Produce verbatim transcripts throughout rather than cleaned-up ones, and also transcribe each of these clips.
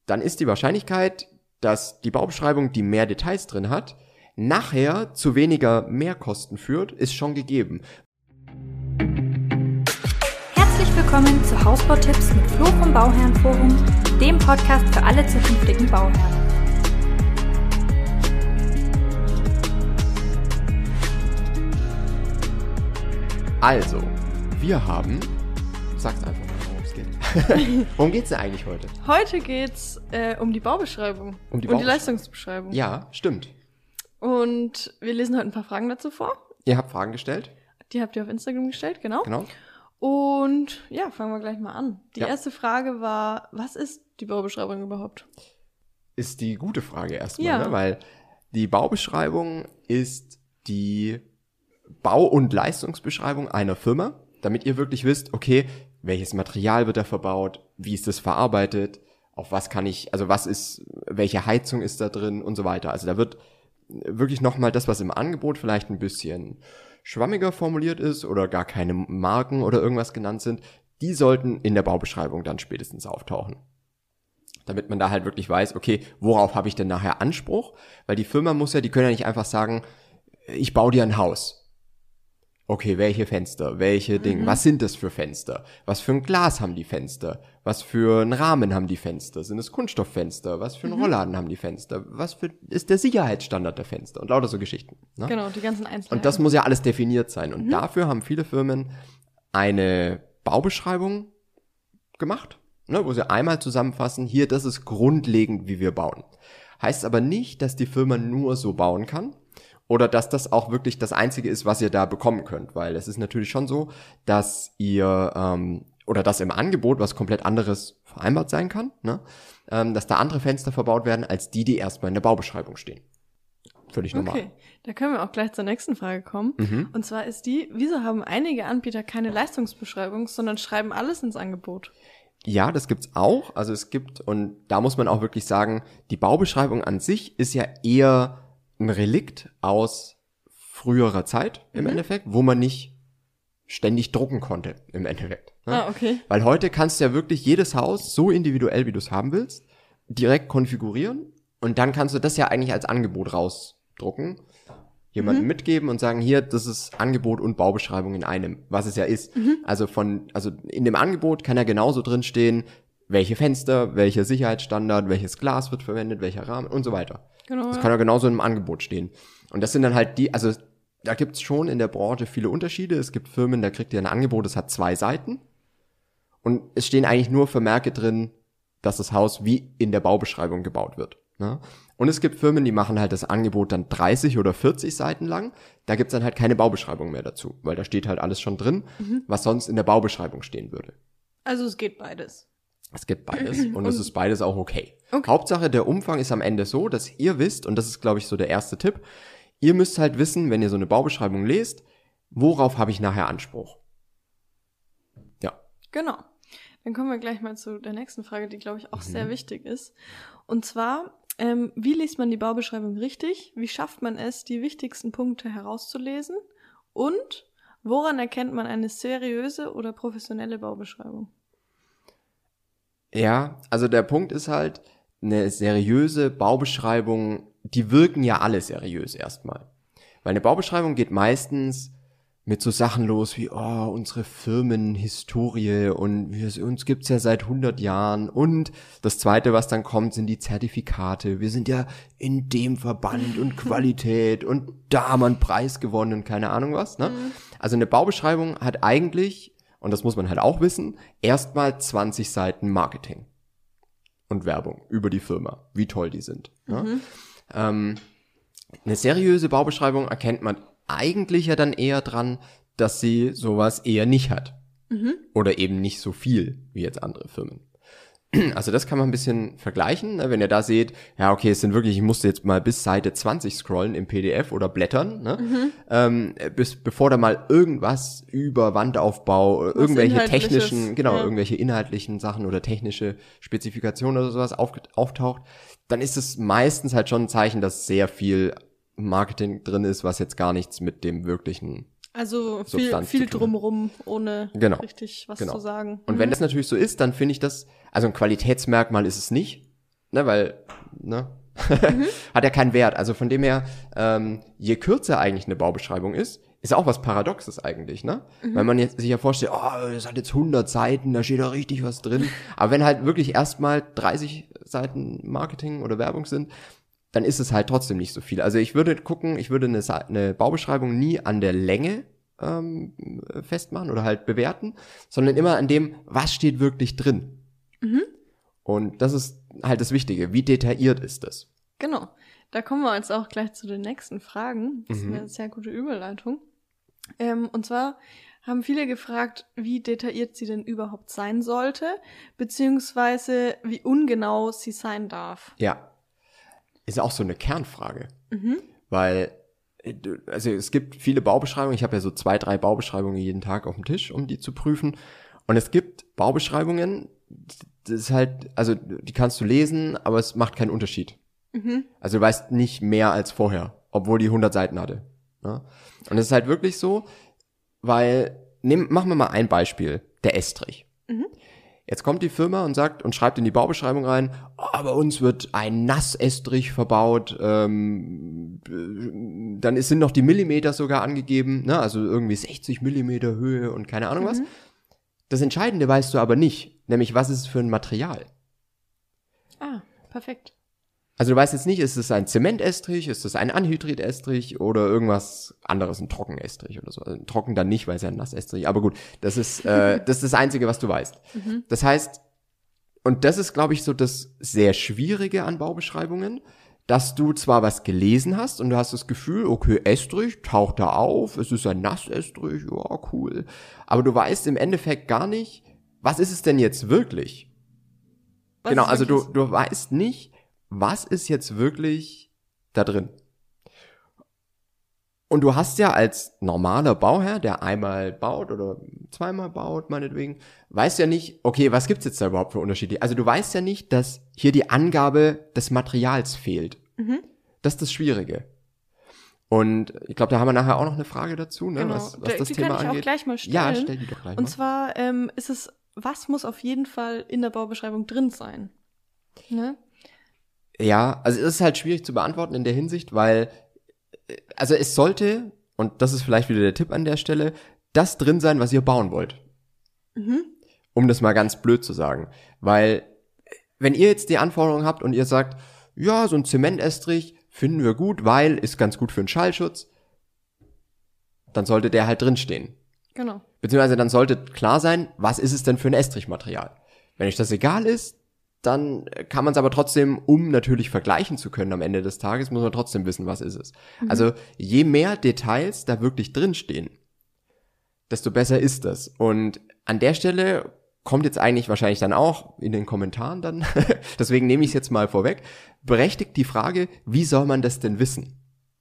dann ist die Wahrscheinlichkeit, dass die Baubeschreibung, die mehr Details drin hat, nachher zu weniger Mehrkosten führt, ist schon gegeben. Herzlich willkommen zu Hausbautipps mit Flo vom Bauherrenforum, dem Podcast für alle zukünftigen Bauherren. Also, wir haben... Sag's einfach mal, worum es geht. Worum geht's denn eigentlich heute? Heute geht's äh, um die Baubeschreibung Um die und die Baubeschreibung. Leistungsbeschreibung. Ja, stimmt. Und wir lesen heute ein paar Fragen dazu vor. Ihr habt Fragen gestellt? Die habt ihr auf Instagram gestellt, genau. Genau. Und ja, fangen wir gleich mal an. Die Ja. erste Frage war, was ist die Baubeschreibung überhaupt? Ist die gute Frage erstmal, Ja. ne? Weil die Baubeschreibung ist die Bau- und Leistungsbeschreibung einer Firma, damit ihr wirklich wisst, okay, welches Material wird da verbaut, wie ist das verarbeitet, auf was kann ich, also was ist, welche Heizung ist da drin und so weiter. Also da wird wirklich nochmal das, was im Angebot vielleicht ein bisschen schwammiger formuliert ist oder gar keine Marken oder irgendwas genannt sind, die sollten in der Baubeschreibung dann spätestens auftauchen. Damit man da halt wirklich weiß, okay, worauf habe ich denn nachher Anspruch? Weil die Firma muss ja, die können ja nicht einfach sagen, ich baue dir ein Haus. Okay, welche Fenster, welche Dinge, was sind das für Fenster? Was für ein Glas haben die Fenster? Was für einen Rahmen haben die Fenster? Sind es Kunststofffenster? Was für einen Rollladen haben die Fenster? Was für ist der Sicherheitsstandard der Fenster? Und lauter so Geschichten. Ne? Genau, die ganzen Einzelheiten. Und das muss ja alles definiert sein. Und dafür haben viele Firmen eine Baubeschreibung gemacht, ne, wo sie einmal zusammenfassen, hier, das ist grundlegend, wie wir bauen. Heißt aber nicht, dass die Firma nur so bauen kann oder dass das auch wirklich das Einzige ist, was ihr da bekommen könnt. Weil es ist natürlich schon so, dass ihr, ähm, oder dass im Angebot was komplett anderes vereinbart sein kann, ne, ähm, dass da andere Fenster verbaut werden, als die, die erstmal in der Baubeschreibung stehen. Völlig normal. Okay, da können wir auch gleich zur nächsten Frage kommen. Mhm. Und zwar ist die, wieso haben einige Anbieter keine Leistungsbeschreibung, sondern schreiben alles ins Angebot? Ja, das gibt's auch. Also es gibt, und da muss man auch wirklich sagen, die Baubeschreibung an sich ist ja eher ein Relikt aus früherer Zeit im Mhm. Endeffekt, wo man nicht ständig drucken konnte im Endeffekt. Ne? Ah, okay. Weil heute kannst du ja wirklich jedes Haus so individuell, wie du es haben willst, direkt konfigurieren und dann kannst du das ja eigentlich als Angebot rausdrucken, jemandem Mhm. mitgeben und sagen, hier, das ist Angebot und Baubeschreibung in einem, was es ja ist. Mhm. Also von, also in dem Angebot kann ja genauso drin stehen, welche Fenster, welcher Sicherheitsstandard, welches Glas wird verwendet, welcher Rahmen und so weiter. Genau. Das ja. kann ja genauso im Angebot stehen. Und das sind dann halt die, also da gibt's schon in der Branche viele Unterschiede. Es gibt Firmen, da kriegt ihr ein Angebot, das hat zwei Seiten. Und es stehen eigentlich nur Vermerke drin, dass das Haus wie in der Baubeschreibung gebaut wird. Ne? Und es gibt Firmen, die machen halt das Angebot dann dreißig oder vierzig Seiten lang. Da gibt's dann halt keine Baubeschreibung mehr dazu, weil da steht halt alles schon drin, Mhm. was sonst in der Baubeschreibung stehen würde. Also es geht beides. Es gibt beides und es ist beides auch okay. Okay. Hauptsache, der Umfang ist am Ende so, dass ihr wisst, und das ist, glaube ich, so der erste Tipp, ihr müsst halt wissen, wenn ihr so eine Baubeschreibung lest, worauf habe ich nachher Anspruch? Ja. Genau. Dann kommen wir gleich mal zu der nächsten Frage, die, glaube ich, auch Mhm. sehr wichtig ist. Und zwar, ähm, wie liest man die Baubeschreibung richtig? Wie schafft man es, die wichtigsten Punkte herauszulesen? Und woran erkennt man eine seriöse oder professionelle Baubeschreibung? Ja, also der Punkt ist halt, eine seriöse Baubeschreibung, die wirken ja alle seriös erstmal. Weil eine Baubeschreibung geht meistens mit so Sachen los wie, oh, unsere Firmenhistorie und wir, uns gibt's ja seit hundert Jahren und das Zweite, was dann kommt, sind die Zertifikate. Wir sind ja in dem Verband und Qualität und da haben wir einen Preis gewonnen und keine Ahnung was. Ne? Mhm. Also eine Baubeschreibung hat eigentlich, und das muss man halt auch wissen, erstmal zwanzig Seiten Marketing und Werbung über die Firma, wie toll die sind. Ne? Mhm. Ähm, eine seriöse Baubeschreibung erkennt man eigentlich ja dann eher dran, dass sie sowas eher nicht hat. Mhm. Oder eben nicht so viel wie jetzt andere Firmen. Also das kann man ein bisschen vergleichen, ne? Wenn ihr da seht, ja okay, es sind wirklich, ich musste jetzt mal bis Seite zwanzig scrollen im P D F oder blättern, ne? Mhm. ähm, bis bevor da mal irgendwas über Wandaufbau, oder irgendwelche Inhaltliches, technischen, genau, ja. irgendwelche inhaltlichen Sachen oder technische Spezifikationen oder sowas auf, auftaucht, dann ist es meistens halt schon ein Zeichen, dass sehr viel Marketing drin ist, was jetzt gar nichts mit dem wirklichen Also viel, Substanz viel zu tun hat. drumrum, ohne Genau. richtig was Genau. zu sagen. Und Mhm. wenn das natürlich so ist, dann finde ich das, also ein Qualitätsmerkmal ist es nicht, ne, weil, ne, mhm. hat ja keinen Wert. Also von dem her, ähm, je kürzer eigentlich eine Baubeschreibung ist, ist auch was Paradoxes eigentlich, ne? Mhm. Weil man jetzt sich ja vorstellt, oh, das hat jetzt hundert Seiten, da steht da richtig was drin. Aber wenn halt wirklich erstmal dreißig Seiten Marketing oder Werbung sind, dann ist es halt trotzdem nicht so viel. Also ich würde gucken, ich würde eine, eine Baubeschreibung nie an der Länge ähm, festmachen oder halt bewerten, sondern immer an dem, was steht wirklich drin. Mhm. Und das ist halt das Wichtige. Wie detailliert ist das? Genau. Da kommen wir jetzt auch gleich zu den nächsten Fragen. Das Mhm. ist eine sehr gute Überleitung. Ähm, und zwar haben viele gefragt, wie detailliert sie denn überhaupt sein sollte, beziehungsweise wie ungenau sie sein darf. Ja. Ist auch so eine Kernfrage. Mhm. Weil, also es gibt viele Baubeschreibungen. Ich habe ja so zwei, drei Baubeschreibungen jeden Tag auf dem Tisch, um die zu prüfen. Und es gibt Baubeschreibungen, das ist halt, also die kannst du lesen, aber es macht keinen Unterschied. Mhm. Also du weißt nicht mehr als vorher, obwohl die hundert Seiten hatte. Ja? Und es ist halt wirklich so, weil, nehm, machen wir mal ein Beispiel, der Estrich. Mhm. Jetzt kommt die Firma und sagt und schreibt in die Baubeschreibung rein, oh, bei uns wird ein Nassestrich verbaut, ähm, dann sind noch die Millimeter sogar angegeben, ne? Also irgendwie sechzig Millimeter Höhe und keine Ahnung mhm. was. Das Entscheidende weißt du aber nicht, nämlich was ist es für ein Material. Ah, perfekt. Also du weißt jetzt nicht, ist es ein Zementestrich, ist es ein Anhydrid-Estrich oder irgendwas anderes, ein Trockenestrich oder so. Also trocken dann nicht, weil es ja ein Nassestrich. Aber gut, das ist äh, das ist das Einzige, was du weißt. Mhm. Das heißt, und das ist, glaube ich, so das sehr Schwierige an Baubeschreibungen, dass du zwar was gelesen hast und du hast das Gefühl, okay, Estrich taucht da auf, es ist ein Nassestrich, ja, cool. Aber du weißt im Endeffekt gar nicht, was ist es denn jetzt wirklich? Was genau, also du du weißt nicht, was ist jetzt wirklich da drin? Und du hast ja als normaler Bauherr, der einmal baut oder zweimal baut, meinetwegen, weißt ja nicht, okay, was gibt's jetzt da überhaupt für Unterschiede? Also du weißt ja nicht, dass hier die Angabe des Materials fehlt. Mhm. Das ist das Schwierige. Und ich glaube, da haben wir nachher auch noch eine Frage dazu, ne, genau. was, was das die Thema kann ich angeht. Auch gleich mal stellen. Ja, stell die doch gleich mal. Und zwar ähm, ist es, was muss auf jeden Fall in der Baubeschreibung drin sein? Ne? Ja, also es ist halt schwierig zu beantworten in der Hinsicht, weil, also es sollte, und das ist vielleicht wieder der Tipp an der Stelle, das drin sein, was ihr bauen wollt. Mhm. Um das mal ganz blöd zu sagen. Weil, wenn ihr jetzt die Anforderung habt und ihr sagt, ja, so ein Zementestrich finden wir gut, weil ist ganz gut für den Schallschutz, dann sollte der halt drinstehen. Genau. Beziehungsweise dann sollte klar sein, was ist es denn für ein Estrichmaterial. Wenn euch das egal ist, dann kann man es aber trotzdem, um natürlich vergleichen zu können am Ende des Tages, muss man trotzdem wissen, was ist es. Mhm. Also je mehr Details da wirklich drinstehen, desto besser ist das. Und an der Stelle kommt jetzt eigentlich wahrscheinlich dann auch in den Kommentaren dann, deswegen nehme ich es jetzt mal vorweg, berechtigt die Frage, wie soll man das denn wissen?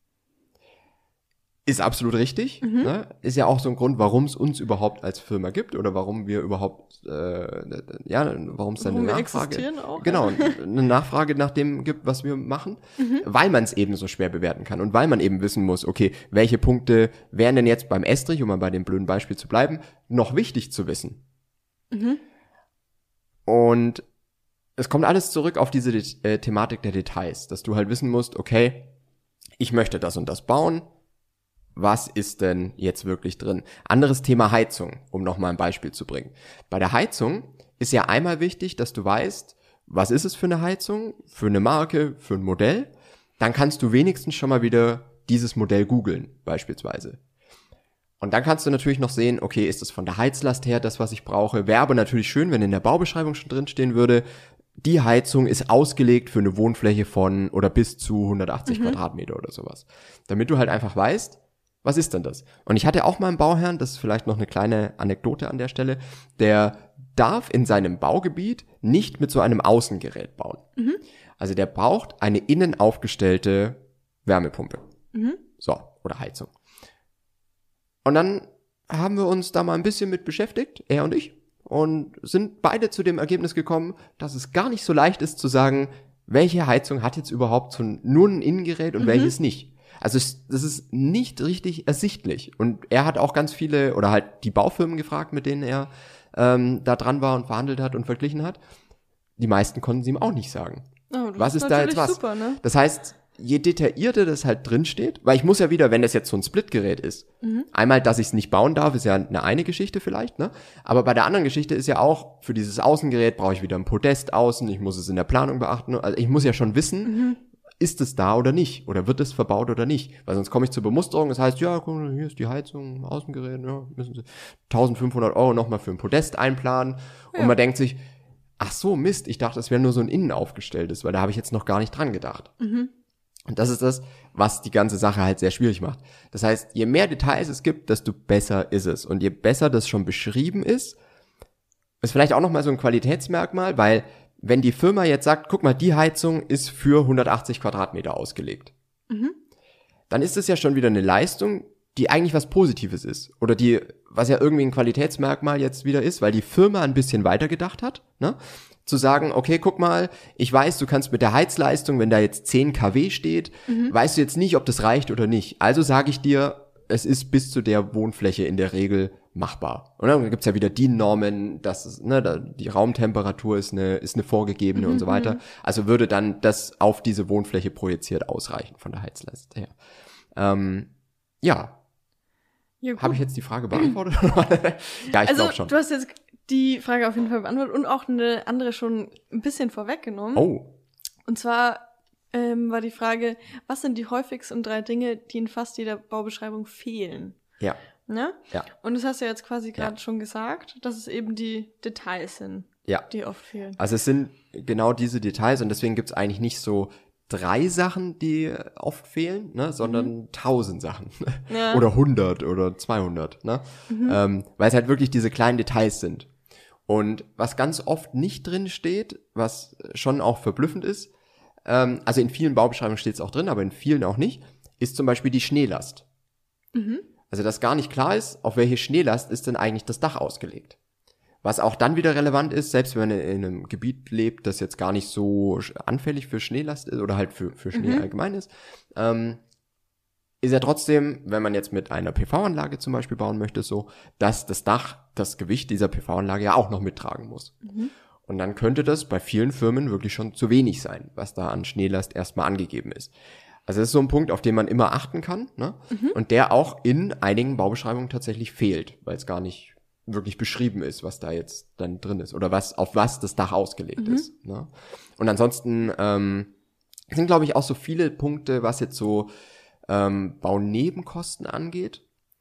Ist absolut richtig. Mhm. Ne? Ist ja auch so ein Grund, warum es uns überhaupt als Firma gibt oder warum wir überhaupt, äh, ja, warum es dann eine Nachfrage, auch, genau, eine Nachfrage nach dem gibt, was wir machen, mhm. weil man es eben so schwer bewerten kann und weil man eben wissen muss, okay, welche Punkte wären denn jetzt beim Estrich, um mal bei dem blöden Beispiel zu bleiben, noch wichtig zu wissen. Mhm. Und es kommt alles zurück auf diese äh, Thematik der Details, dass du halt wissen musst, okay, ich möchte das und das bauen. Was ist denn jetzt wirklich drin? Anderes Thema Heizung, um nochmal ein Beispiel zu bringen. Bei der Heizung ist ja einmal wichtig, dass du weißt, was ist es für eine Heizung, für eine Marke, für ein Modell. Dann kannst du wenigstens schon mal wieder dieses Modell googeln, beispielsweise. Und dann kannst du natürlich noch sehen, okay, ist es von der Heizlast her das, was ich brauche? Wäre aber natürlich schön, wenn in der Baubeschreibung schon drinstehen würde, die Heizung ist ausgelegt für eine Wohnfläche von oder bis zu hundertachtzig mhm. Quadratmeter oder sowas. Damit du halt einfach weißt, was ist denn das? Und ich hatte auch mal einen Bauherrn, das ist vielleicht noch eine kleine Anekdote an der Stelle, der darf in seinem Baugebiet nicht mit so einem Außengerät bauen. Mhm. Also der braucht eine innen aufgestellte Wärmepumpe. Mhm. So, oder Heizung. Und dann haben wir uns da mal ein bisschen mit beschäftigt, er und ich, und sind beide zu dem Ergebnis gekommen, dass es gar nicht so leicht ist zu sagen, welche Heizung hat jetzt überhaupt so nur ein Innengerät und mhm. welches nicht. Also es, das ist nicht richtig ersichtlich. Und er hat auch ganz viele, oder halt die Baufirmen gefragt, mit denen er ähm, da dran war und verhandelt hat und verglichen hat. Die meisten konnten sie ihm auch nicht sagen. Oh, das was ist ist da jetzt natürlich was? super, ne? Das heißt, je detaillierter das halt drin steht, weil ich muss ja wieder, wenn das jetzt so ein Splitgerät ist, mhm. einmal, dass ich es nicht bauen darf, ist ja eine eine Geschichte vielleicht, ne? Aber bei der anderen Geschichte ist ja auch, für dieses Außengerät brauche ich wieder ein Podest außen, ich muss es in der Planung beachten, also ich muss ja schon wissen, mhm. ist es da oder nicht? Oder wird es verbaut oder nicht? Weil sonst komme ich zur Bemusterung, das heißt, ja, guck, hier ist die Heizung, Außengerät, ja, müssen Sie eintausendfünfhundert Euro nochmal für ein Podest einplanen. Ja. Und man denkt sich, ach so, Mist, ich dachte, das wäre nur so ein innen aufgestelltes, weil da habe ich jetzt noch gar nicht dran gedacht. Mhm. Und das ist das, was die ganze Sache halt sehr schwierig macht. Das heißt, je mehr Details es gibt, desto besser ist es. Und je besser das schon beschrieben ist, ist vielleicht auch nochmal so ein Qualitätsmerkmal, weil wenn die Firma jetzt sagt, guck mal, die Heizung ist für hundertachtzig Quadratmeter ausgelegt, mhm. dann ist es ja schon wieder eine Leistung, die eigentlich was Positives ist. Oder die, was ja irgendwie ein Qualitätsmerkmal jetzt wieder ist, weil die Firma ein bisschen weitergedacht hat, ne? Zu sagen, okay, guck mal, ich weiß, du kannst mit der Heizleistung, wenn da jetzt zehn Kilowatt steht, mhm. weißt du jetzt nicht, ob das reicht oder nicht. Also sage ich dir, es ist bis zu der Wohnfläche in der Regel machbar. Und dann gibt's ja wieder D I N-Normen, dass es, ne, da, die Raumtemperatur ist eine, ist eine vorgegebene mhm. und so weiter. Also würde dann das auf diese Wohnfläche projiziert ausreichen von der Heizleistung her. Ähm, ja. ja Habe ich jetzt die Frage beantwortet? Ja, ich also, glaube schon. Du hast jetzt die Frage auf jeden Fall beantwortet und auch eine andere schon ein bisschen vorweggenommen. Oh. Und zwar ähm, war die Frage, was sind die häufigsten drei Dinge, die in fast jeder Baubeschreibung fehlen? Ja. Ne? Ja. Und das hast du ja jetzt quasi gerade ja. schon gesagt, dass es eben die Details sind, ja. die oft fehlen. Also es sind genau diese Details und deswegen gibt's eigentlich nicht so drei Sachen, die oft fehlen, ne, sondern mhm. tausend Sachen. Ja. Oder hundert oder zweihundert, ne? Mhm. Ähm, weil es halt wirklich diese kleinen Details sind. Und was ganz oft nicht drin steht, was schon auch verblüffend ist, ähm, also in vielen Baubeschreibungen steht es auch drin, aber in vielen auch nicht, ist zum Beispiel die Schneelast. Mhm. Also dass gar nicht klar ist, auf welche Schneelast ist denn eigentlich das Dach ausgelegt. Was auch dann wieder relevant ist, selbst wenn man in einem Gebiet lebt, das jetzt gar nicht so anfällig für Schneelast ist oder halt für, für Schnee mhm. allgemein ist, ähm, ist ja trotzdem, wenn man jetzt mit einer P V-Anlage zum Beispiel bauen möchte, so, dass das Dach das Gewicht dieser P V-Anlage ja auch noch mittragen muss. Mhm. Und dann könnte das bei vielen Firmen wirklich schon zu wenig sein, was da an Schneelast erstmal angegeben ist. Also das ist so ein Punkt, auf den man immer achten kann, ne? Mhm. Und der auch in einigen Baubeschreibungen tatsächlich fehlt, weil es gar nicht wirklich beschrieben ist, was da jetzt dann drin ist oder was auf was das Dach ausgelegt mhm. ist. Ne? Und ansonsten ähm, sind, glaube ich, auch so viele Punkte, was jetzt so ähm, Baunebenkosten angeht.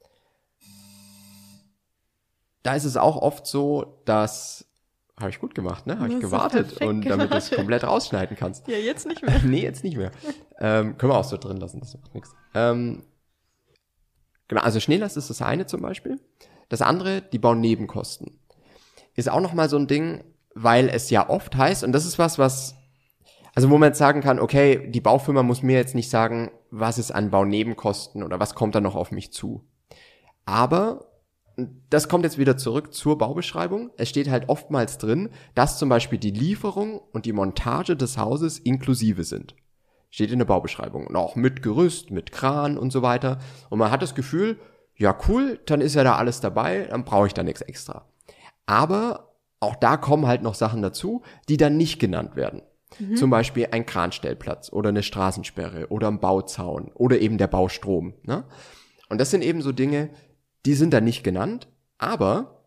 Da ist es auch oft so, dass habe ich gut gemacht, ne? Habe ich gewartet und damit du es komplett rausschneiden kannst. Ja, jetzt nicht mehr. Nee, jetzt nicht mehr. ähm, können wir auch so drin lassen, das macht nichts. Ähm, genau, also Schneelast ist das eine zum Beispiel. Das andere, die Baunebenkosten. Ist auch nochmal so ein Ding, weil es ja oft heißt, und das ist was, was, also wo man jetzt sagen kann, okay, die Baufirma muss mir jetzt nicht sagen, was ist an Baunebenkosten oder was kommt da noch auf mich zu. Aber das kommt jetzt wieder zurück zur Baubeschreibung. Es steht halt oftmals drin, dass zum Beispiel die Lieferung und die Montage des Hauses inklusive sind. Steht in der Baubeschreibung. Und auch mit Gerüst, mit Kran und so weiter. Und man hat das Gefühl, ja cool, dann ist ja da alles dabei, dann brauche ich da nichts extra. Aber auch da kommen halt noch Sachen dazu, die dann nicht genannt werden. Mhm. Zum Beispiel ein Kranstellplatz oder eine Straßensperre oder ein Bauzaun oder eben der Baustrom. Ne? Und das sind eben so Dinge, die sind da nicht genannt, aber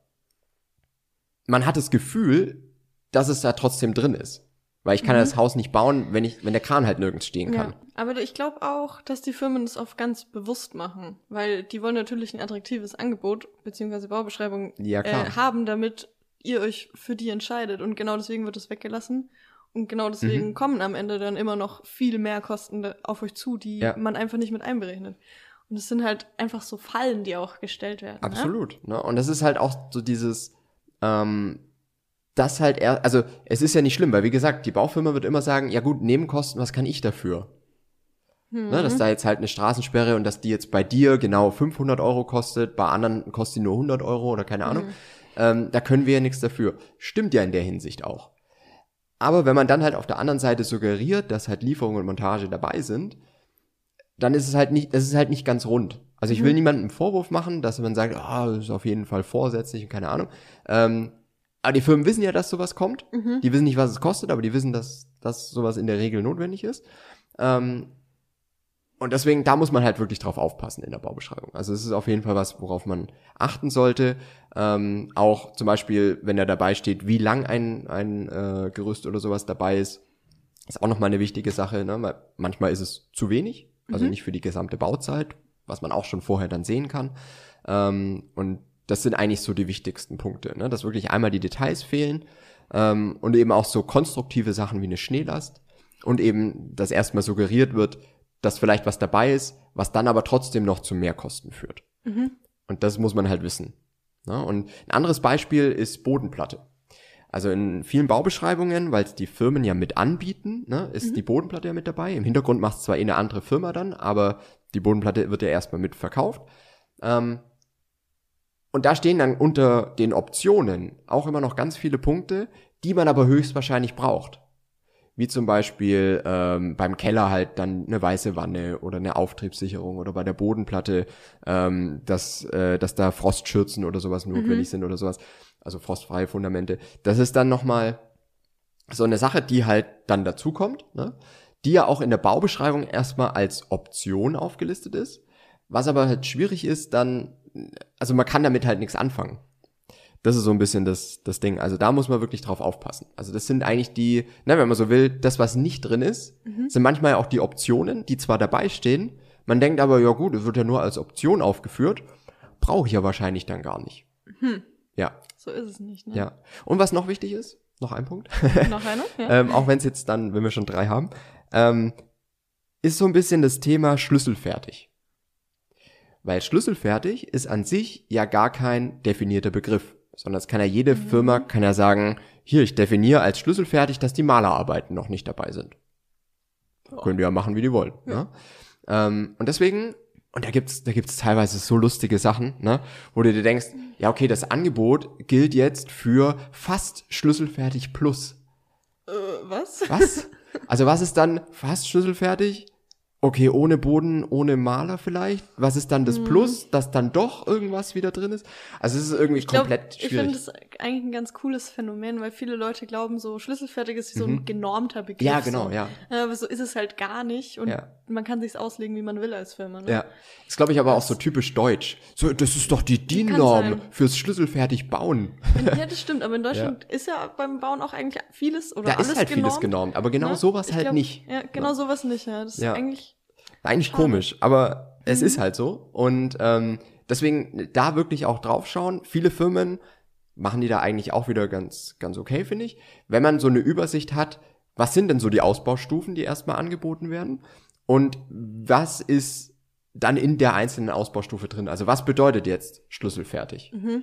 man hat das Gefühl, dass es da trotzdem drin ist. Weil ich kann mhm. ja das Haus nicht bauen, wenn ich, wenn der Kran halt nirgends stehen kann. Ja, aber ich glaube auch, dass die Firmen das oft ganz bewusst machen. Weil die wollen natürlich ein attraktives Angebot beziehungsweise Baubeschreibung ja, äh, haben, damit ihr euch für die entscheidet. Und genau deswegen wird es weggelassen. Und genau deswegen mhm. kommen am Ende dann immer noch viel mehr Kosten auf euch zu, die ja. man einfach nicht mit einberechnet. Und es sind halt einfach so Fallen, die auch gestellt werden. Absolut. Ne? Und das ist halt auch so dieses, ähm, das halt eher, also es ist ja nicht schlimm, weil wie gesagt, die Baufirma wird immer sagen, ja gut, Nebenkosten, was kann ich dafür? Mhm. Ne, dass da jetzt halt eine Straßensperre und dass die jetzt bei dir genau fünfhundert Euro kostet, bei anderen kostet die nur hundert Euro oder keine Ahnung. Mhm. Ähm, da können wir ja nichts dafür. Stimmt ja in der Hinsicht auch. Aber wenn man dann halt auf der anderen Seite suggeriert, dass halt Lieferung und Montage dabei sind, dann ist es halt nicht, es ist halt nicht ganz rund. Also ich will mhm. niemandem einen Vorwurf machen, dass man sagt, ah, oh, das ist auf jeden Fall vorsätzlich und keine Ahnung. Ähm, aber die Firmen wissen ja, dass sowas kommt. Mhm. Die wissen nicht, was es kostet, aber die wissen, dass dass sowas in der Regel notwendig ist. Ähm, und deswegen, da muss man halt wirklich drauf aufpassen in der Baubeschreibung. Also es ist auf jeden Fall was, worauf man achten sollte. Ähm, auch zum Beispiel, wenn da dabei steht, wie lang ein, ein äh, Gerüst oder sowas dabei ist, ist auch nochmal eine wichtige Sache, ne? Weil manchmal ist es zu wenig, also mhm. nicht für die gesamte Bauzeit, was man auch schon vorher dann sehen kann. Ähm, und das sind eigentlich so die wichtigsten Punkte, ne? Dass wirklich einmal die Details fehlen ähm, und eben auch so konstruktive Sachen wie eine Schneelast und eben, dass erstmal suggeriert wird, dass vielleicht was dabei ist, was dann aber trotzdem noch zu Mehrkosten führt. Mhm. Und das muss man halt wissen. Ne? Und ein anderes Beispiel ist Bodenplatte. Also in vielen Baubeschreibungen, weil es die Firmen ja mit anbieten, ne, ist mhm. die Bodenplatte ja mit dabei. Im Hintergrund macht es zwar eh eine andere Firma dann, aber die Bodenplatte wird ja erstmal mit verkauft. Ähm, und da stehen dann unter den Optionen auch immer noch ganz viele Punkte, die man aber höchstwahrscheinlich braucht. Wie zum Beispiel ähm, beim Keller halt dann eine weiße Wanne oder eine Auftriebssicherung oder bei der Bodenplatte, ähm, dass, äh, dass da Frostschürzen oder sowas notwendig mhm. sind oder sowas. Also frostfreie Fundamente. Das ist dann nochmal so eine Sache, die halt dann dazukommt, ne? Die ja auch in der Baubeschreibung erstmal als Option aufgelistet ist. Was aber halt schwierig ist, dann, also man kann damit halt nichts anfangen. Das ist so ein bisschen das, das Ding. Also da muss man wirklich drauf aufpassen. Also das sind eigentlich die, na, wenn man so will, das, was nicht drin ist, mhm. sind manchmal auch die Optionen, die zwar dabei stehen. Man denkt aber, ja gut, es wird ja nur als Option aufgeführt. Brauche ich ja wahrscheinlich dann gar nicht. Mhm. Ja. So ist es nicht, ne? Ja. Und was noch wichtig ist, noch ein Punkt. Noch einer? Ja. ähm, auch wenn es jetzt dann, wenn wir schon drei haben, ähm, ist so ein bisschen das Thema schlüsselfertig. Weil schlüsselfertig ist an sich ja gar kein definierter Begriff. Sondern es kann ja jede mhm. Firma, kann ja sagen, hier, ich definiere als schlüsselfertig, dass die Malerarbeiten noch nicht dabei sind. Oh. Können die ja machen, wie die wollen. Ja. Ne? Ähm, und deswegen, und da gibt's, da gibt's teilweise so lustige Sachen, ne, wo du dir denkst, ja okay, das Angebot gilt jetzt für fast schlüsselfertig plus. Äh, was? Was? Also was ist dann fast schlüsselfertig? Okay, ohne Boden, ohne Maler vielleicht. Was ist dann das Plus, dass dann doch irgendwas wieder drin ist? Also es ist irgendwie ich glaub, komplett schwierig. Ich finde das eigentlich ein ganz cooles Phänomen, weil viele Leute glauben, so schlüsselfertig ist wie mhm. so ein genormter Begriff. Ja, genau, so. ja. Aber so ist es halt gar nicht und ja. man kann sich's auslegen, wie man will als Firma. Ne? Ja, ist glaube ich aber das auch so typisch deutsch. So, das ist doch die D I N-Norm fürs schlüsselfertig bauen. Ja, das stimmt, aber in Deutschland ja. ist ja beim Bauen auch eigentlich vieles oder da alles ist halt genormt. vieles genormt, aber genau ne? sowas ich halt glaub, nicht. Ja, genau ja. sowas nicht, ja. Das ja. ist eigentlich Eigentlich schade. Komisch, aber es mhm. ist halt so. Und ähm, deswegen da wirklich auch drauf schauen. Viele Firmen machen die da eigentlich auch wieder ganz ganz okay, finde ich. Wenn man so eine Übersicht hat, was sind denn so die Ausbaustufen, die erstmal angeboten werden? Und was ist dann in der einzelnen Ausbaustufe drin? Also was bedeutet jetzt schlüsselfertig? Mhm.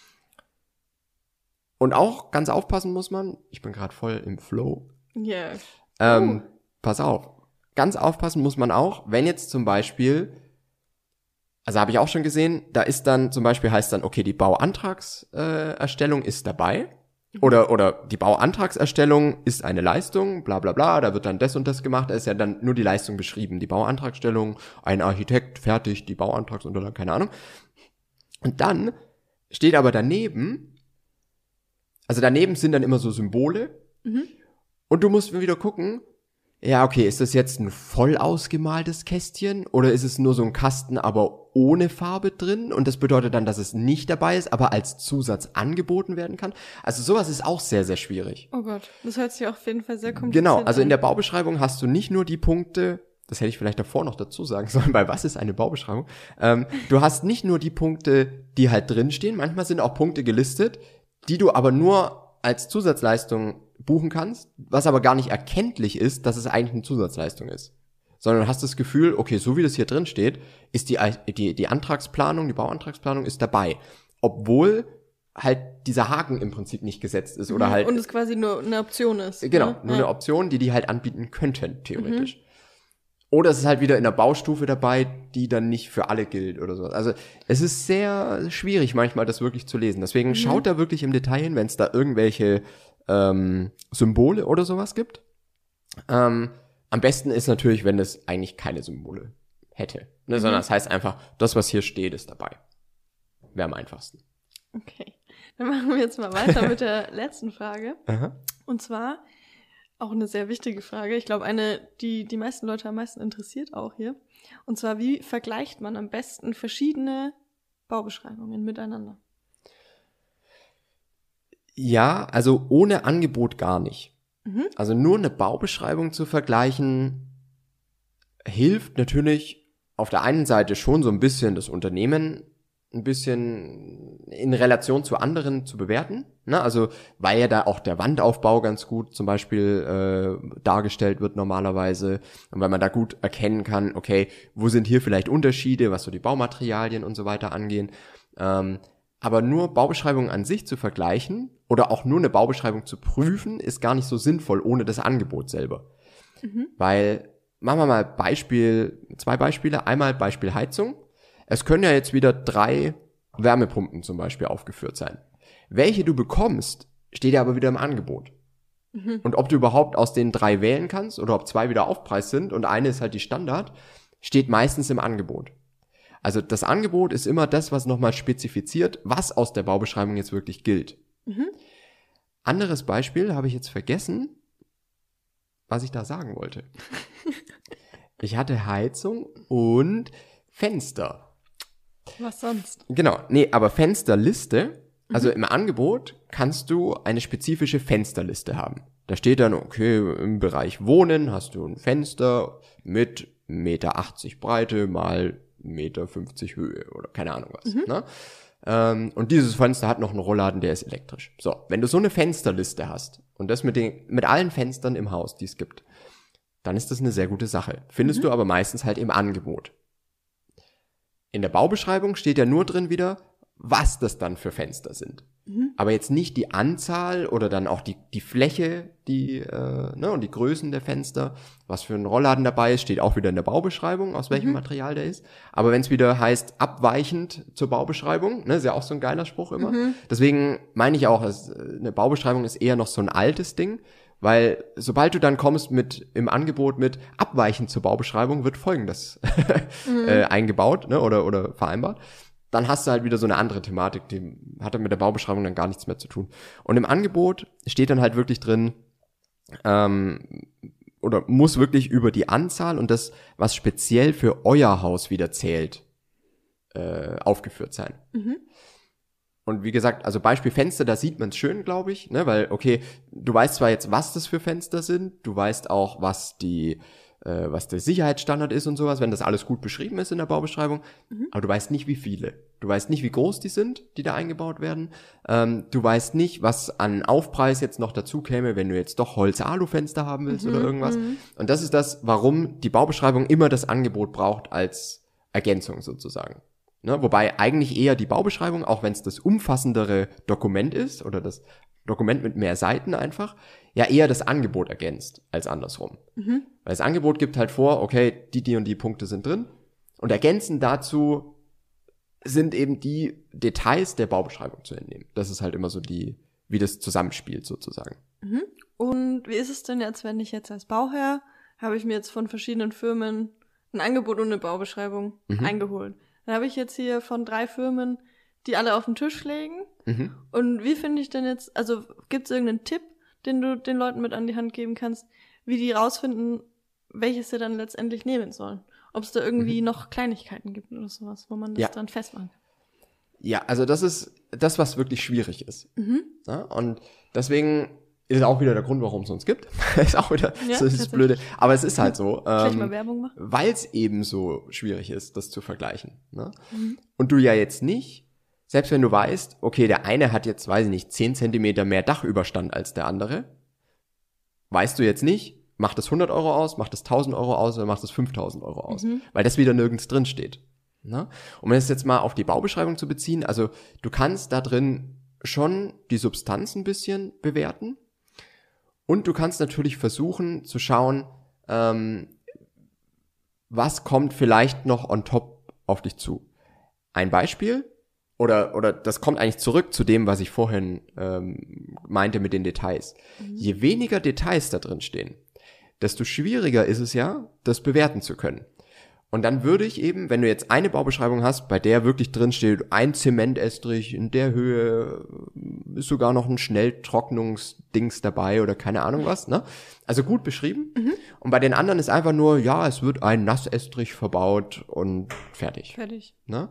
Und auch ganz aufpassen muss man, ich bin gerade voll im Flow. Ja. Yeah. Ähm, oh. Pass auf. Ganz aufpassen muss man auch, wenn jetzt zum Beispiel, also habe ich auch schon gesehen, da ist dann zum Beispiel, heißt dann, okay, die Bauantragserstellung äh, ist dabei mhm. oder oder die Bauantragserstellung ist eine Leistung, bla bla bla, da wird dann das und das gemacht, da ist ja dann nur die Leistung beschrieben, die Bauantragstellung, ein Architekt, fertig, die Bauantragsunterlagen, keine Ahnung. Und dann steht aber daneben, also daneben sind dann immer so Symbole mhm. und du musst wieder gucken, ja, okay, ist das jetzt ein voll ausgemaltes Kästchen oder ist es nur so ein Kasten, aber ohne Farbe drin? Und das bedeutet dann, dass es nicht dabei ist, aber als Zusatz angeboten werden kann. Also sowas ist auch sehr, sehr schwierig. Oh Gott, das hört sich auf jeden Fall sehr kompliziert an. Genau, also in der Baubeschreibung hast du nicht nur die Punkte, das hätte ich vielleicht davor noch dazu sagen sollen, weil was ist eine Baubeschreibung? Ähm, du hast nicht nur die Punkte, die halt drinstehen, manchmal sind auch Punkte gelistet, die du aber nur als Zusatzleistung buchen kannst, was aber gar nicht erkenntlich ist, dass es eigentlich eine Zusatzleistung ist. Sondern du hast das Gefühl, okay, so wie das hier drin steht, ist die, die, die Antragsplanung, die Bauantragsplanung ist dabei. Obwohl halt dieser Haken im Prinzip nicht gesetzt ist oder halt. Und es quasi nur eine Option ist. Genau, ne? nur ja. eine Option, die die halt anbieten könnten, theoretisch. Mhm. Oder es ist halt wieder in der Baustufe dabei, die dann nicht für alle gilt oder so. Also es ist sehr schwierig manchmal, das wirklich zu lesen. Deswegen mhm. schaut da wirklich im Detail hin, wenn es da irgendwelche ähm, Symbole oder sowas gibt. Ähm, am besten ist natürlich, wenn es eigentlich keine Symbole hätte. Ne? Mhm. Sondern das heißt einfach, das, was hier steht, ist dabei. Wäre am einfachsten. Okay, dann machen wir jetzt mal weiter mit der letzten Frage. Aha. Und zwar, Auch eine sehr wichtige Frage. Ich glaube, eine, die die meisten Leute am meisten interessiert auch hier. Und zwar, wie vergleicht man am besten verschiedene Baubeschreibungen miteinander? Ja, also ohne Angebot gar nicht. Mhm. Also nur eine Baubeschreibung zu vergleichen, hilft natürlich auf der einen Seite schon so ein bisschen das Unternehmen ein bisschen in Relation zu anderen zu bewerten, ne? Also weil ja da auch der Wandaufbau ganz gut zum Beispiel äh, dargestellt wird normalerweise und weil man da gut erkennen kann, okay, wo sind hier vielleicht Unterschiede, was so die Baumaterialien und so weiter angehen. Ähm, aber nur Baubeschreibungen an sich zu vergleichen oder auch nur eine Baubeschreibung zu prüfen, ist gar nicht so sinnvoll ohne das Angebot selber. Mhm. Weil, machen wir mal Beispiel, zwei Beispiele. Einmal Beispiel Heizung. Es können ja jetzt wieder drei Wärmepumpen zum Beispiel aufgeführt sein. Welche du bekommst, steht ja aber wieder im Angebot. Mhm. Und ob du überhaupt aus den drei wählen kannst oder ob zwei wieder Aufpreis sind und eine ist halt die Standard, steht meistens im Angebot. Also das Angebot ist immer das, was nochmal spezifiziert, was aus der Baubeschreibung jetzt wirklich gilt. Mhm. Anderes Beispiel habe ich jetzt vergessen, was ich da sagen wollte. Ich hatte Heizung und Fenster. Was sonst? Genau, nee, aber Fensterliste, also im Angebot kannst du eine spezifische Fensterliste haben. Da steht dann, okay, im Bereich Wohnen hast du ein Fenster mit eins Komma achtzig Meter Breite mal eins Komma fünfzig Meter Höhe oder keine Ahnung was. Mhm. Ne? Ähm, und dieses Fenster hat noch einen Rollladen, der ist elektrisch. So, wenn du so eine Fensterliste hast und das mit den mit allen Fenstern im Haus, die es gibt, dann ist das eine sehr gute Sache. Findest Mhm. du aber meistens halt im Angebot. In der Baubeschreibung steht ja nur drin wieder, was das dann für Fenster sind. Mhm. Aber jetzt nicht die Anzahl oder dann auch die, die Fläche, die, äh, ne, und die Größen der Fenster. Was für ein Rollladen dabei ist, steht auch wieder in der Baubeschreibung, aus welchem Mhm. Material der ist. Aber wenn es wieder heißt, abweichend zur Baubeschreibung, ne, ist ja auch so ein geiler Spruch immer. Mhm. Deswegen meine ich auch, es, eine Baubeschreibung ist eher noch so ein altes Ding. Weil sobald du dann kommst mit im Angebot mit abweichend zur Baubeschreibung, wird Folgendes Mhm. äh, eingebaut, ne, oder oder vereinbart. Dann hast du halt wieder so eine andere Thematik, die hat dann mit der Baubeschreibung dann gar nichts mehr zu tun. Und im Angebot steht dann halt wirklich drin, ähm, oder muss wirklich über die Anzahl und das, was speziell für euer Haus wieder zählt, äh, aufgeführt sein. Mhm. Und wie gesagt, also Beispiel Fenster, da sieht man es schön, glaube ich, ne, weil, okay, du weißt zwar jetzt, was das für Fenster sind, du weißt auch, was die, äh, was der Sicherheitsstandard ist und sowas, wenn das alles gut beschrieben ist in der Baubeschreibung, Mhm. aber du weißt nicht, wie viele. Du weißt nicht, wie groß die sind, die da eingebaut werden. Ähm, du weißt nicht, was an Aufpreis jetzt noch dazu käme, wenn du jetzt doch Holz-Alu-Fenster haben willst Mhm. oder irgendwas. Mhm. Und das ist das, warum die Baubeschreibung immer das Angebot braucht als Ergänzung sozusagen. Ne, wobei eigentlich eher die Baubeschreibung, auch wenn es das umfassendere Dokument ist oder das Dokument mit mehr Seiten einfach, ja eher das Angebot ergänzt als andersrum. Mhm. Weil das Angebot gibt halt vor, okay, die, die und die Punkte sind drin und ergänzend dazu sind eben die Details der Baubeschreibung zu entnehmen. Das ist halt immer so die, wie das zusammenspielt sozusagen. Mhm. Und wie ist es denn jetzt, wenn ich jetzt als Bauherr, habe ich mir jetzt von verschiedenen Firmen ein Angebot und eine Baubeschreibung Mhm. eingeholt. Dann habe ich jetzt hier von drei Firmen, die alle auf den Tisch legen. Mhm. Und wie finde ich denn jetzt, also gibt es irgendeinen Tipp, den du den Leuten mit an die Hand geben kannst, wie die rausfinden, welches sie dann letztendlich nehmen sollen? Ob es da irgendwie Mhm. noch Kleinigkeiten gibt oder sowas, wo man das Ja. dann festmacht. Ja, also das ist das, was wirklich schwierig ist. Mhm. Ja, und deswegen ist auch wieder der Grund, warum es uns gibt. Ist auch wieder Ja, so das tatsächlich. Blöde. Aber es ist halt so, Vielleicht mal ähm, Werbung machen. weil es eben so schwierig ist, das zu vergleichen. Ne? Mhm. Und du ja jetzt nicht, selbst wenn du weißt, okay, der eine hat jetzt, weiß ich nicht, zehn Zentimeter mehr Dachüberstand als der andere, weißt du jetzt nicht, macht das hundert Euro aus, macht das tausend Euro aus oder macht das fünftausend Euro aus, Mhm. weil das wieder nirgends drin steht. Ne? Um es jetzt mal auf die Baubeschreibung zu beziehen, also du kannst da drin schon die Substanz ein bisschen bewerten und du kannst natürlich versuchen zu schauen, ähm, was kommt vielleicht noch on top auf dich zu. Ein Beispiel, oder oder das kommt eigentlich zurück zu dem, was ich vorhin ähm, meinte mit den Details. Mhm. Je weniger Details da drin stehen, desto schwieriger ist es ja, das bewerten zu können. Und dann würde ich eben, wenn du jetzt eine Baubeschreibung hast, bei der wirklich drin steht, ein Zementestrich in der Höhe, ist sogar noch ein Schnelltrocknungsdings dabei oder keine Ahnung was, ne? Also gut beschrieben. Mhm. Und bei den anderen ist einfach nur, ja, es wird ein Nassestrich verbaut und fertig. Fertig. Ne?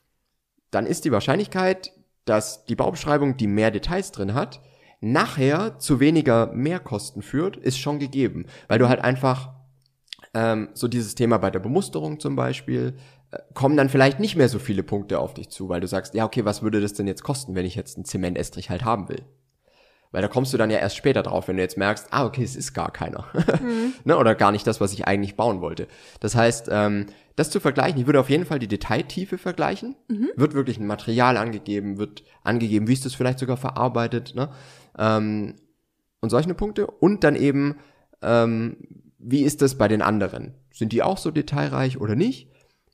Dann ist die Wahrscheinlichkeit, dass die Baubeschreibung, die mehr Details drin hat, nachher zu weniger Mehrkosten führt, ist schon gegeben. Weil du halt einfach Ähm, so dieses Thema bei der Bemusterung zum Beispiel, äh, kommen dann vielleicht nicht mehr so viele Punkte auf dich zu, weil du sagst, ja, okay, was würde das denn jetzt kosten, wenn ich jetzt einen Zementestrich halt haben will? Weil da kommst du dann ja erst später drauf, wenn du jetzt merkst, ah, okay, es ist gar keiner. Mhm. Ne, oder gar nicht das, was ich eigentlich bauen wollte. Das heißt, ähm, das zu vergleichen, ich würde auf jeden Fall die Detailtiefe vergleichen. Mhm. Wird wirklich ein Material angegeben, wird angegeben, wie ist das vielleicht sogar verarbeitet, ne? Ähm, und solche Punkte. Und dann eben, ähm, wie ist das bei den anderen? Sind die auch so detailreich oder nicht?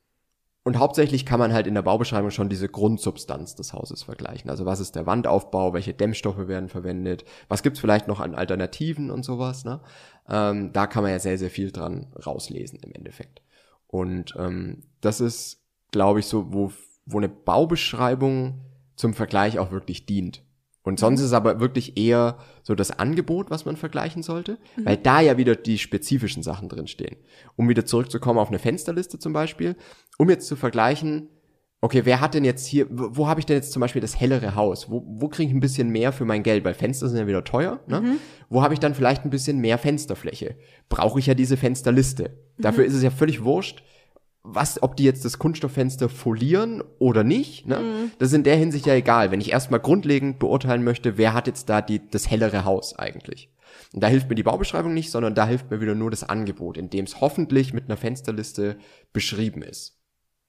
Und hauptsächlich kann man halt in der Baubeschreibung schon diese Grundsubstanz des Hauses vergleichen. Also was ist der Wandaufbau, welche Dämmstoffe werden verwendet, was gibt's vielleicht noch an Alternativen und sowas, ne? Ähm, da kann man ja sehr, sehr viel dran rauslesen im Endeffekt. Und ähm, das ist, glaube ich, so, wo, wo eine Baubeschreibung zum Vergleich auch wirklich dient. Und sonst ist es aber wirklich eher so das Angebot, was man vergleichen sollte, mhm. weil da ja wieder die spezifischen Sachen drinstehen. Um wieder zurückzukommen auf eine Fensterliste zum Beispiel, um jetzt zu vergleichen, okay, wer hat denn jetzt hier, wo, wo habe ich denn jetzt zum Beispiel das hellere Haus? Wo, wo kriege ich ein bisschen mehr für mein Geld? Weil Fenster sind ja wieder teuer. Ne? Mhm. Wo habe ich dann vielleicht ein bisschen mehr Fensterfläche? Brauche ich ja diese Fensterliste. Mhm. Dafür ist es ja völlig wurscht, was, ob die jetzt das Kunststofffenster folieren oder nicht, ne? Mhm. Das ist in der Hinsicht ja egal. Wenn ich erstmal grundlegend beurteilen möchte, wer hat jetzt da die, das hellere Haus eigentlich? Und da hilft mir die Baubeschreibung nicht, sondern da hilft mir wieder nur das Angebot, in dem es hoffentlich mit einer Fensterliste beschrieben ist.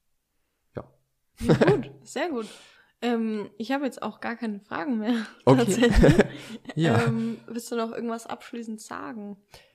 Ja. Ja, gut, sehr gut. Ähm, ich habe jetzt auch gar keine Fragen mehr. Okay. Tatsächlich. Ja. Ähm, willst du noch irgendwas abschließend sagen?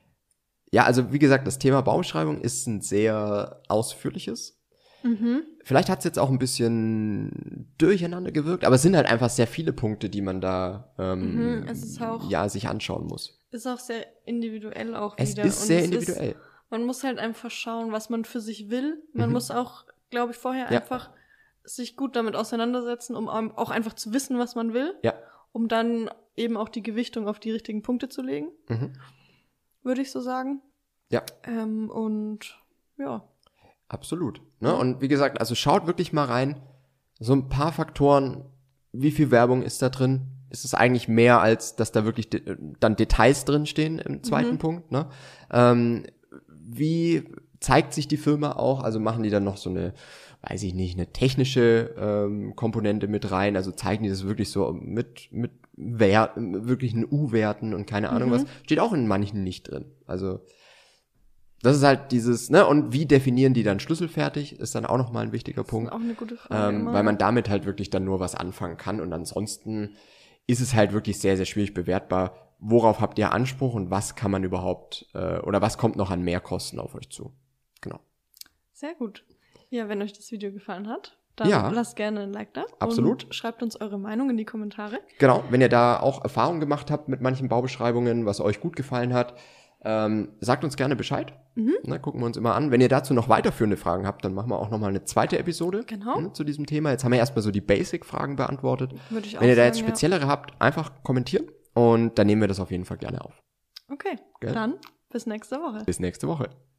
Ja, also wie gesagt, das Thema Baubeschreibung ist ein sehr ausführliches. Mhm. Vielleicht hat es jetzt auch ein bisschen durcheinander gewirkt, aber es sind halt einfach sehr viele Punkte, die man da ähm, mhm, es ist auch, ja, sich anschauen muss. Ist auch sehr individuell auch es wieder. Es ist sehr es individuell. Ist, man muss halt einfach schauen, was man für sich will. Man mhm. muss auch, glaube ich, vorher ja. einfach sich gut damit auseinandersetzen, um auch einfach zu wissen, was man will. Ja. Um dann eben auch die Gewichtung auf die richtigen Punkte zu legen. Mhm. Würde ich so sagen. Ja. Ähm, und ja. Absolut. Ne? Und wie gesagt, also schaut wirklich mal rein. So ein paar Faktoren, wie viel Werbung ist da drin? Ist es eigentlich mehr, als dass da wirklich de- dann Details drinstehen im zweiten mhm. Punkt? Ne? Ähm, wie zeigt sich die Firma auch? Also machen die dann noch so eine, weiß ich nicht, eine technische ähm, Komponente mit rein? Also zeigen die das wirklich so mit mit Wert, wirklichen U-Werten und keine Ahnung mhm. was? Steht auch in manchen nicht drin. Also das ist halt dieses, ne, und wie definieren die dann schlüsselfertig, ist dann auch nochmal ein wichtiger Punkt. Das ist auch eine gute Frage. Ähm, weil man damit halt wirklich dann nur was anfangen kann und ansonsten ist es halt wirklich sehr, sehr schwierig bewertbar. Worauf habt ihr Anspruch und was kann man überhaupt, äh, oder was kommt noch an Mehrkosten auf euch zu? Genau. Sehr gut. Ja, wenn euch das Video gefallen hat, dann ja. lasst gerne ein Like da. Absolut. Und schreibt uns eure Meinung in die Kommentare. Genau, wenn ihr da auch Erfahrungen gemacht habt mit manchen Baubeschreibungen, was euch gut gefallen hat, Ähm, sagt uns gerne Bescheid. Mhm. Na, gucken wir uns immer an. Wenn ihr dazu noch weiterführende Fragen habt, dann machen wir auch nochmal eine zweite Episode genau. ne, zu diesem Thema. Jetzt haben wir erstmal so die Basic-Fragen beantwortet. Würde ich auch Wenn ihr da sagen, jetzt speziellere ja. habt, einfach kommentieren und dann nehmen wir das auf jeden Fall gerne auf. Okay, Gell? Dann bis nächste Woche. Bis nächste Woche.